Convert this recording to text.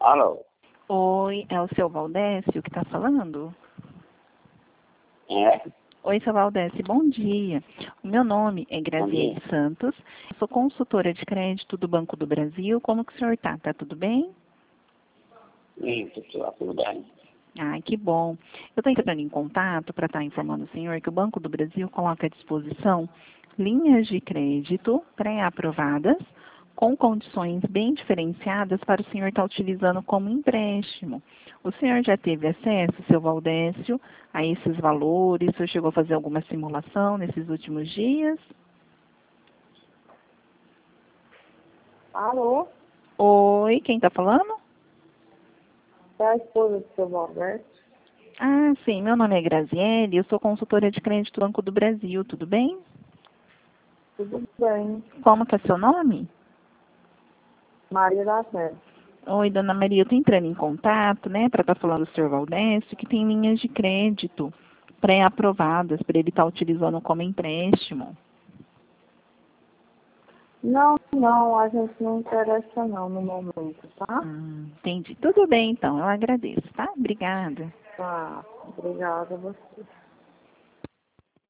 Alô? Oi, é o seu Valdécio que está falando? É? Oi, seu Valdécio, bom dia. O meu nome é Bom Graziele dia. Santos, sou consultora de crédito do Banco do Brasil. Como que o senhor está? Tá tudo bem? Isso, tudo bem. Ai, que bom. Eu estou entrando em contato para estar informando o senhor que o Banco do Brasil coloca à disposição linhas de crédito pré-aprovadas com condições bem diferenciadas para o senhor estar utilizando como empréstimo. O senhor já teve acesso, seu Valdécio, a esses valores? O senhor chegou a fazer alguma simulação nesses últimos dias? Alô? Oi, quem está falando? É a esposa do seu Roberto? Ah, sim, meu nome é Graziele, eu sou consultora de crédito do Banco do Brasil, tudo bem? Tudo bem. Como que é seu nome? Maria da Fé. Oi, dona Maria, eu estou entrando em contato, né, para estar falando do senhor Valdécio, que tem linhas de crédito pré-aprovadas para ele estar utilizando como empréstimo. Não, a gente não interessa não no momento, tá? Entendi. Tudo bem, então, eu agradeço, tá? Obrigada. Tá, obrigada a você.